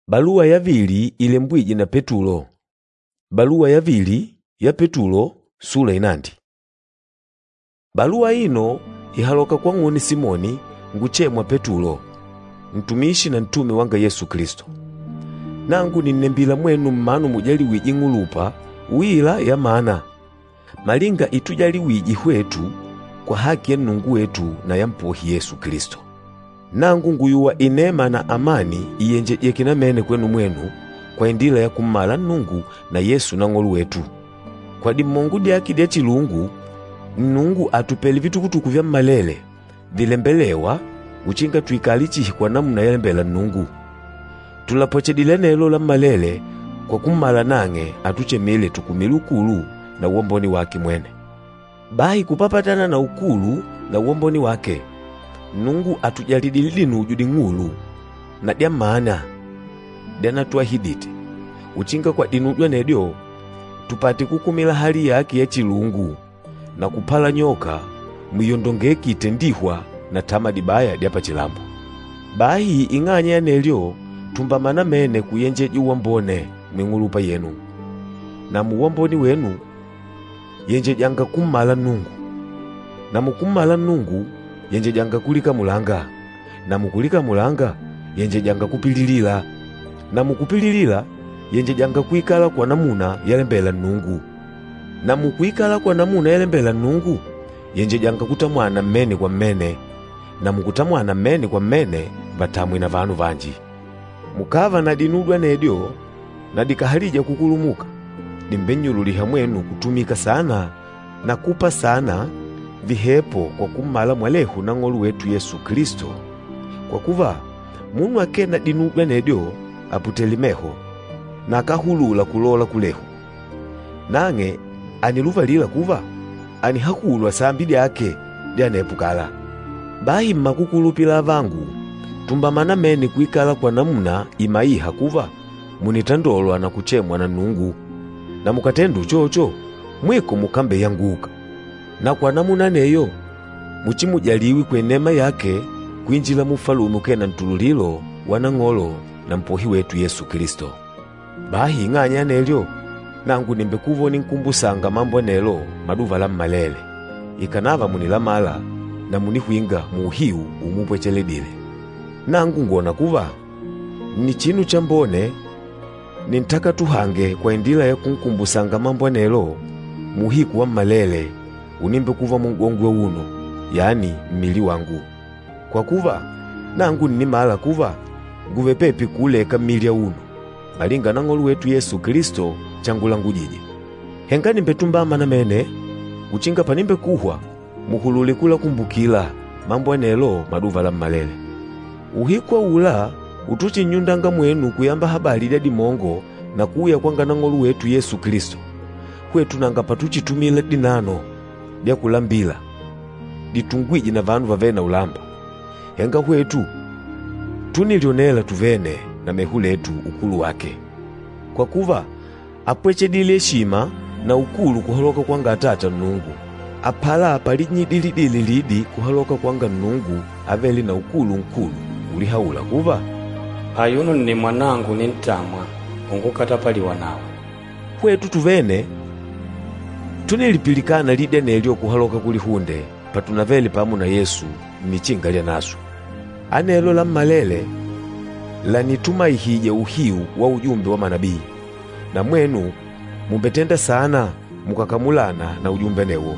Baluwa yavili ilembwije na Petulo. Baluwa yavili ya Petulo sura inandi. Baluwa ino ihaloka kwa ng'uni Simoni nguchemwa Petulo, mtumishi na ntume wanga Yesu Kristo. Nangu ninembila mwenu mmanu mujaliwiji ng'ulupa wila ya mana, malinga itujaliwiji hwetu kwa haki ya Nungu wetu na ya mpohi Yesu Kristo. Nangu nguyuwa inema na amani iyenjeje kinamene kwenu mwenu kwa indila ya kumala Nungu na Yesu na ng'olu wetu. Kwa dimongu diaki dia chilungu, Nungu atupeli vitukutuku vya malele vilembelewa uchinga tuikalichihi kwa namuna yalembela Nungu. Tulapochedile nelo la malele kwa kumala nange atuchemele tukumili ukulu na uomboni wake mwene. Bahi kupapatana na ukulu na uomboni wake, Nungu atujalidili nujudi ng'ulu na dia maana dena tuahidite uchinga kwa dinujwa nedio tupate kukumila hali yake ya chilungu na kupala nyoka mwiyondongeki itendihwa na tamadi baya dia pachilambo. Bahi ing'anya nelyo tumbamana mene kuyenjeji uwambone mwing'ulupa yenu na muwamboni wenu yenjejanga kumala Nungu, na mukumala Nungu yenjejanga kulika mulanga, na mukulika mulanga yenjejanga kupililila, na mukupililila yenjejanga kuikala kwa namuna yalembela Nungu, na mukuikala kwa namuna yalembela Nungu yenjejanga kutamwana mmene kwa mmene, na mukutamwana mmene kwa mmene vatamwi na vanu vanji. Mukava na dinudwa nedio na dikahalija kukulumuka, dimbenyululiha mwenu kutumika sana na kupa sana vihepo kwa kumala mwalehu na ng'olu wetu Yesu Kristo. Kwa kuva munu akena dinudwa nedio aputelimeho na akahulula kulola kulehu, nange aniluvalila kuva anihakulwa sambi dyake dyanepukala. Bahi mmakukulupila vangu tumbamana mene kuikala kwa namuna imaiha kuva munitandolwa na kuchemwa na Nungu, na mukatendu chocho mwiko mukambe yanguka, na kwa namuna neyo muchimujaliwi kwenema yake kuinjila mufalume kena ntululilo wanang'olo na mpohi wetu Yesu Kristo. Bahi ing'anya nelyo nangu nimbekuvoni nkumbusanga mambo nelo maduva la mmalele ikanava munilamala na munihwinga muuhiu umupwecheledile. Nangu ngona kuva ni chinu chambone nintaka tuhange kwa indila ya kunkumbusanga mambo nelo muhiku wa mmalele unimbe kuva mungongwe uno, yani mmili wangu. Kwa kuva nangu nimala kuva nguve pepi kuleka mmili uno malinga na ng'olu wetu Yesu Kristo changula ngujije. Henga nimbetumbama na mene uchinga panimbe kuhwa muhulule kula kumbukila mambo nelo maduva la mmalele. Uhikwa ula utuchi nyundanga mwenu kuyamba habari dia dimongo na kuya kwanga na ng'olu wetu Yesu Kristo. Kwetu nanga patuchitumila dinano dia kulambila ditungwiji na vanu vavena ulamba. Henga kwetu tunilionela tuvene na mehuletu ukulu wake. Kwa kuva apwechedile shima na ukulu kuhaloka kwanga atata Nungu, apala apalinyidilidili lidi kuhaloka kwanga Nungu aveli na ukulu nkulu ulihaula kuva ayuno ni mwanangu nintamwa ungukatapaliwa nawe. Kwetu tuvene tunilipilikana lide nelyo kuhaloka kulihunde patunaveli pamu na Yesu nichingalya nasu. Anelo la mmalele lanituma ihije uhiu wa ujumbe wa manabii, na mwenu mumbetenda sana mukakamulana na ujumbe newo.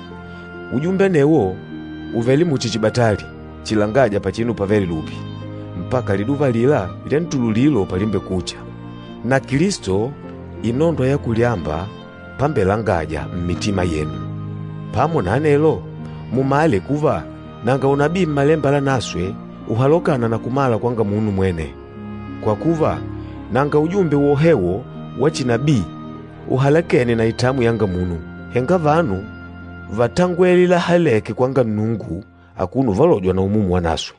Ujumbe newo uveli muchichibatali chilangaja pachinu paveli lupi mpaka liduva lila lyantululilo palimbe kucha, na Kristo inondwa ya kulyamba pambelangaja mmitima yenu. Pamo na anelo mumale kuva nanga unabii mmalembala naswe uhalokana na kumala kwanga munu mwene. Kwa kuva nanga ujumbe wohewo wa chinabii uhalakene na itamu yanga munu, henga vanu vatangwelila haleke kwanga Nungu akunu valojwa na umumu wa naswe.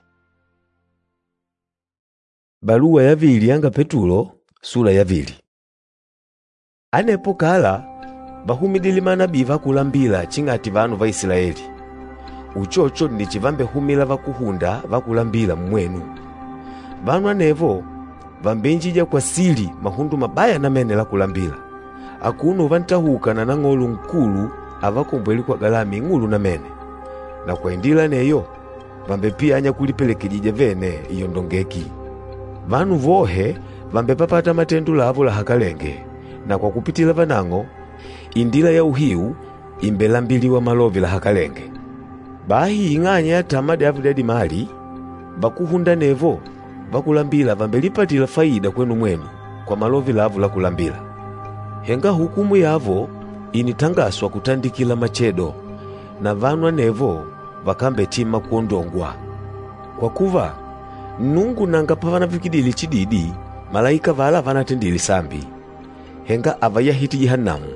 Baluwa yavili yanga Petulo sura yavili. Anepo kala bahumidili manabii vakulambila chingati vanu va Israeli. Uchocho ndichivambe humila vakuhunda vakulambila mwenu. Vanu anevo vambenjija kwa sili mahundu mabaya na mene la kulambila. Akuno vantahukana na ng'olu nkulu avakombweli kwa galami ng'ulu na mene. Na kwa indila neyo, vambe pia anya kulipelekejija vene iyo ndongeki. Vanu vohe vambe papata matendu lavo la hakalenge, na kwa kupitila vanango, indila ya uhiu imbelambiliwa malovi la hakalenge. Bahi ing'anya ya tamadi avudadi mali, vakuhunda nevo, vakulambila vambelipatila faida kwenu mwenu kwa malovi lavu la kulambila. Henga hukumu yavo initangaswa kutandikila machedo, na vanwa nevo vakambe tima kuondongwa. Kwa kuva, Nungu nanga pavana vikidili chididi, malaika vala vanatendili sambi. Henga avayahiti jehanamu.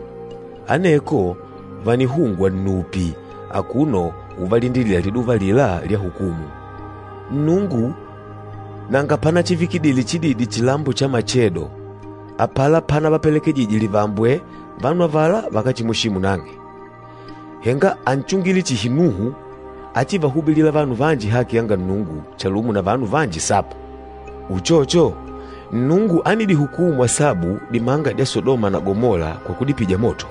Aneko vanihungwa nupi, akuno uvalindilila liduva lila lia hukumu. Nungu nanga pana chivikidili chididi chilambu cha machedo, apala pana vapeleke jijili vambwe, vanwa vala vakachimushimu nange. Henga anchungili chihinuhu, achiva hubilila vanu vanji haki yanga Nungu, chalumu na vanu vanji sapo. Uchocho, Nungu anidi hukumu wasabu dimanga dia Sodoma na Gomora kwa kudipija moto.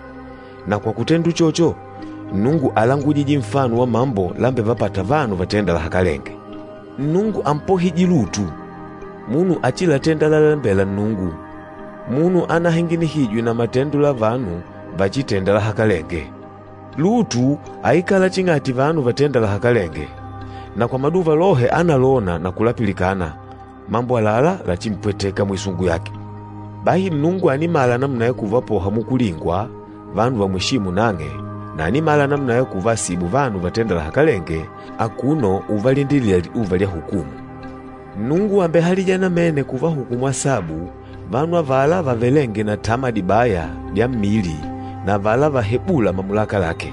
Na kwa kutendu chocho, Nungu alangujiji mfano wa mambo lambe vapata vanu vatenda la hakalenge. Nungu ampohiji Lutu, munu achila tenda la lambela Nungu. Munu anahengini hijwi na matendu la vanu vachitenda la hakalenge. Lutu aikala chingati vanu vatenda la hakalenge, na kwa maduva lohe analona na kulapilikana, mambo alala la chimpweteka mwisungu yake. Bahi Nungu animala namna ya kuvapoha mukulingwa, vanu vamwishimu nange, na animala namna ya kuvasibu vanu vatenda la hakalenge, akuno uvalindilila uvalia hukumu. Nungu ambe halijana mene kuva hukumu asabu, vanu avala vavelenge na tamadi baya ya mili, na vala vahebula mamulaka lake.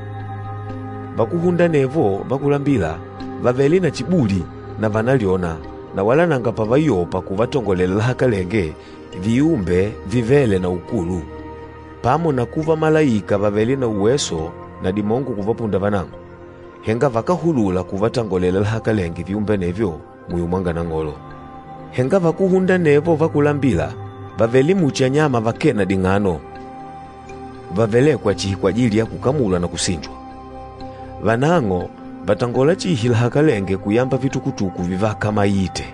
Vakuhunda nevo vakulambila, vaveli na chibuli na vanaliona, na wala nanga pavayopa kuvatongolela la hakalenge, viumbe vivele na ukulu. Pamo na kuva malaika vaveli na uweso na dimongu kuvapunda vanangu. Henga vakahulula kuvatangolela la hakalenge viumbe nevyo muyumwanga na ngolo. Henga vakuhunda nevo vakulambila, vaveli mucha nyama vakena dingano. Vavelekwa chihi kwa ajili ya kukamula na kusinjwa. Vanango vatangola chihi la hakalenge kuyamba vitukutuku vivaka mayite.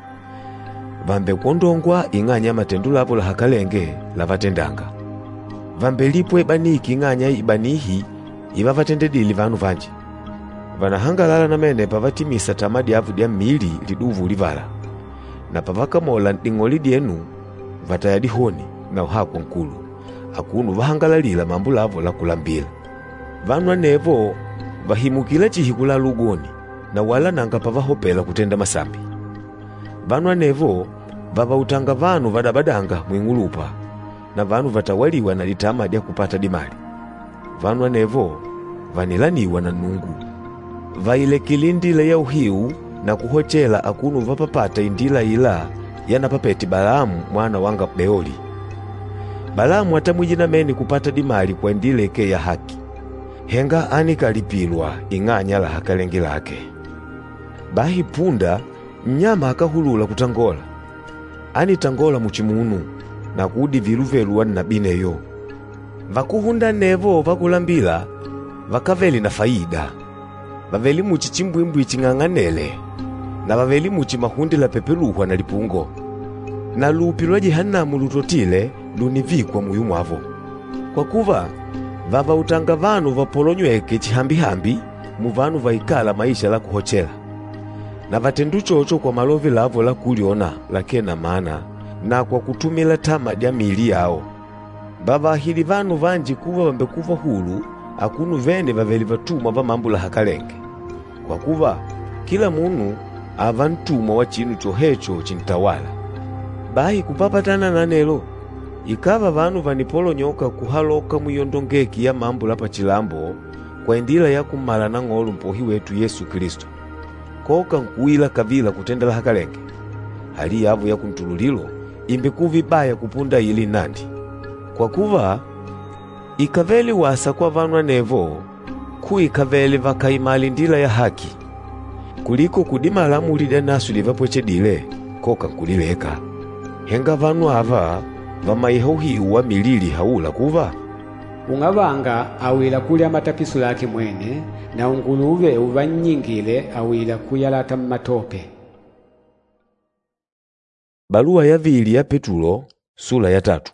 Vambe kuondongwa ing'anya matendu lavo la hakalenge la vatendanga. Vambe lipwe baniki ing'anya ibanihi iva vatendedili vanu vanji. Vanahangalala na mene pavatimisa tamadi avu dia mili liduvu livala. Na pavakamola ndingoli dienu vatayadihoni na uhakwa nkulu. Akunu vahangalalila mambu lavo la kulambila. Vanwa nevo vahimukila chihikula lugoni, na wala nanga pavahopela kutenda masambi. Vanwa nevo vavautanga vanu vadabadanga mwingulupa, na vanu vatawaliwa na litamadi ya kupata dimali. Vanwa nevo vanilaniwa na Nungu. Vailekili ndila ya uhiu na kuhochela akunu vapapata indila ila yana papeti Balaamu mwana wanga Beoli. Balaamu atamwijina meni kupata dimali kwa ndileke ya haki. Henga anikalipilwa ing'anya la hakalenge lake. Bahi punda mnyama akahulula kutangola. Anitangola muchimunu na kudi viluveluwa na bineyo. Vakuhunda nevo vakulambila vakaveli na faida. Vaveli muchi chimbwimbwi ching'ang'anele, na vaveli muchi mahundi la pepeluhwa na lipungo. Na lupi lwa jehanamu lutotile lunivikwa muyu mwavo. Kwa kuva vavautanga vanu vapolonyweke chihambihambi mu vanu vaikala maisha la kuhochela. Na vatendu chocho kwa malovi lavo la kuliona lakena mana, na kwa kutumila tamadi ya mili yao. Vavahili vanu vanji kuva vambekuva hulu, akunu vene vaveli vatumwa va mambu la hakalenge. Kwa kuva kila munu ava ntumwa wa chinu chohecho chintawala. Bahi kupapatana na nelo, ikava vanu vanipolonyoka kuhaloka muyondongeki ya mambu la pachilambo kwa indila ya kumala na ng'olu mpohi wetu Yesu Kristo. Koka nkuila kavila kutendela hakalenge, hali yavu ya kuntululilo imbekuvi baya kupunda ili nandi. Kwa kuva ikaveli wasa kwa vanwa nevo kuikaveli vakaimali ndila ya haki, kuliko kudimala mulida nasu livapweche dile koka nkulileka. Henga vanu ava vamaiha uhiu wa milili haula kuva. Ungavanga awila kulya matapisu lake mwene, na unguluve uvanyingile awila kuyalata mmatope. Balua ya vili ya Petulo sura ya 3.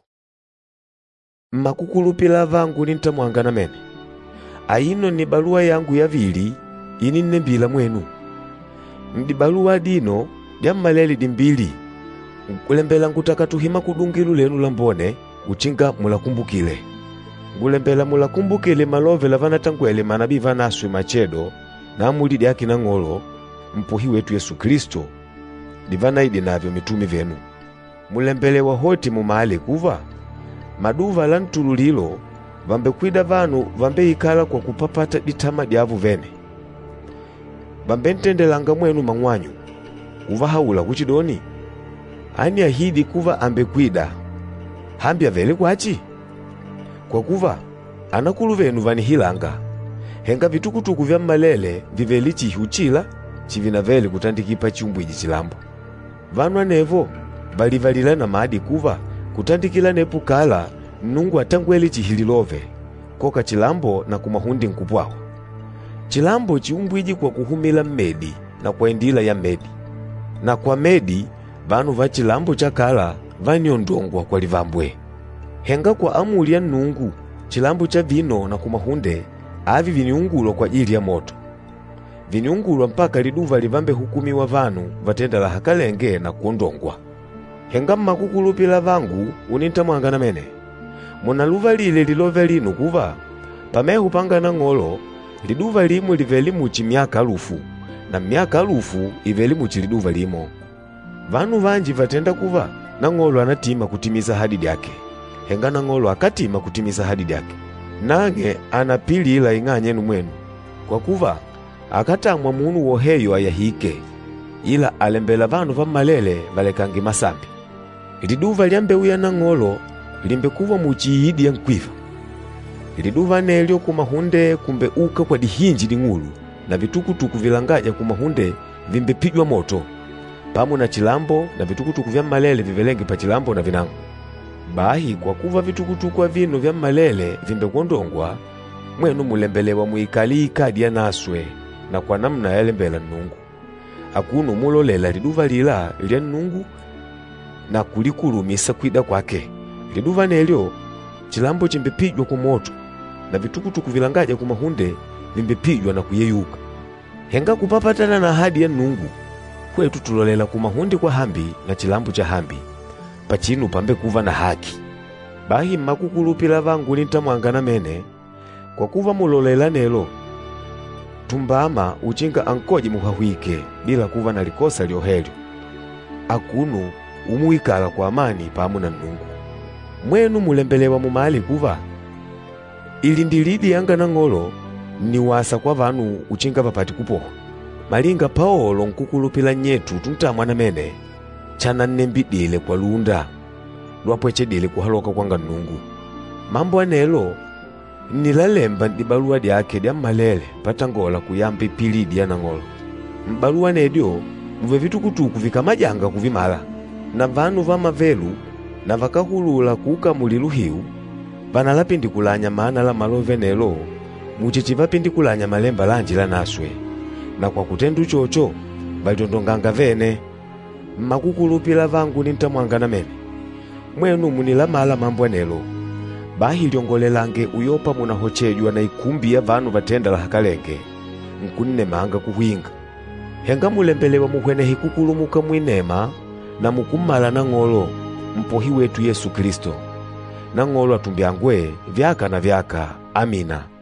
Mmakukulupila vangu nintamwangana mene. Aino ni balua yangu ya vili ini nnembila mwenu. Ndi balua dino ya maleli dimbili. Ngulembela ngutaka tuhima kudungilu lenu lambone uchinga mulakumbukile. Ngulembela mulakumbukile malove la vanatangwele manabii vanaswe machedo na amulidi yaki na ngolo mpuhi wetu Yesu Kristo divanaidi navyo mitumi venu. Mulembelewa hoti mumale kuva maduva la ntululilo vambe kwida vanu vambe ikala kwa kupapata ditama diavu vene. Vambe ntendelanga mwenu mangwanyu kuva haula kuchidoni. Ani ahidi kuva ambe kwida hambia vele kwachi. Kwa kuva anakulu venu vanihilanga. Henga vitukutuku vya malele vivelichi huchila chivina vele kutandikipa chiumbwiji chilambo. Vanu anevo valivalila na maadi kuva kutandikila nepu kala nungu atangweli chihililove koka chilambo na kumahundi nkupwaho. Chilambo chiumbwiji kwa kuhumila mmedi na kwa endila ya medi. Na kwa medi vanu va chilambo chakala vaniondongwa kwa livambwe. Henga kwa amuli ya nungu chilambo cha vino na kumahunde avi viniungulo kwa ajili ya moto. Viniungulwa mpaka liduva livambe hukumiwa vanu vatenda la hakalenge na kuondongwa. Henga mmakukulupila vangu unintamwangana mene. Munaluva lile lilove linu kuva pamehu pangana ngolo liduva limu livelimuchi miaka alufu na miaka alufu ivelimuchi liduva limo. Vanu vanji vatenda kuva na ngolo anatima kutimiza hadidi yake. Henga na ngolo akatima kutimiza hadidi yake. Nange anapilila ing'anyenu mwenu. Kwa kuva akatamwa munu woheyo ayahike, ila alembela vanu vamalele valekangi masambi. Liduva lyambeuya na ngolo limbekuva muchihidi ya nkwiva. Liduva nelyo kumahunde kumbe uka kwa dihinji dingulu na vitukutuku vilangaja kumahunde vimbepijwa moto. Pamu na chilambo na vitukutuku vya malele vivelenge pa chilambo na vinangu. Bahi kwa kuva vitukutuku wa vino vya malele vimbekuondongwa, mwenu mulembelewa muikali ikadi ya naswe na kwa namna ya lembela nungu. Akunu mulolela liduva lila lya nungu na kulikulumisa kwida kwake. Liduva nelyo chilambo chimbepijwa kumoto na vitukutuku vilangaja kumahunde vimbepijwa na kuyeyuka. Henga kupapatana na hadi ya nungu kwetu tulolela kumahundi kwa hambi na chilambo cha hambi pachinu pambe kuva na haki. Bahi mmakukulupila vangu nintamwangana mene kwa kuva mulolela nelo tumbama uchinga ankoji muhahwike bila kuva na likosa lyohelyo. Akunu umuikala kwa amani pamu na nungu. Mwenu mulembelewa mumali kuva ili ndilidi yanga na ngolo ni wasa kwa vanu uchinga papati kupoha. Malinga paolo nkukulupila nyetu tuntamwana mene chana nembidile kwa lunda lwapwechedile kuhaloka kwanga nungu. Mambo anelo nilalemba ndibalua dyake dya malele patangola kuyambi pilidi ya nangolo. Mbalua nedyo muve vitukutuku vikamajanga kuvimala na vanu vamavelu na vakahulula kuka muliluhiu vanalapindikulanya maana la malove nelo muchichi vapindikulanya malemba lanji la naswe. Na kwa kutendu chocho valitondonganga vene. Mmakukulupila vangu nintamwangana mene. Mwenu munilamala mambo anelo. Bahi lyongolelange uyopa munahochejwa na ikumbi ya vanu vatenda la hakalenge nkunne manga kuhwinga. Henga mulembelewa muhwene hikukulumuka mwinema na mukumala na ngolo mpohi wetu Yesu Kristo. Na ngolo atumbiangwe vyaka na vyaka. Amina.